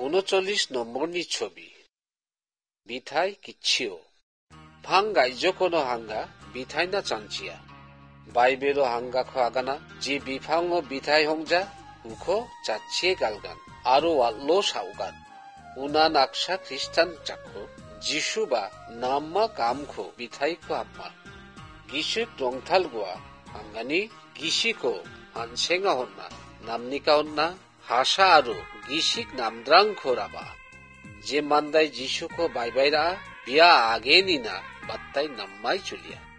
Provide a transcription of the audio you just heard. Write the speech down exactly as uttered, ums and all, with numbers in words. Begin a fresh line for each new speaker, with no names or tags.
উনচল্লিশ নম্বরনি ছবি বিথাই কিচ্ছিও ভাং গাইজকনো হাঙ্গা বিথাই না চাঞ্চিয়া বাইবেলো হাঙ্গাখো আগানা যে বিফাং ও বিথাই হংজা উখো চাচ্ছে গালগান আরো আল্লো সাউগান উনা নাকশা খ্রিস্টান চাক্ষো যিশু বা নাম্মা কামখো বিথাইখো হাম্মা গিসুক রংথাল গোয়া হাঙ্গানি গিসিখো হানসেঙা হন্না নামনিকা হন্না হাসা আরো গিসিক নামদ্রাং খোরাবা যে মান্দাই যিশুখো বাইবাইরা বিয়া আগে নিনা বাত্তাই নাম্মাই চলিয়া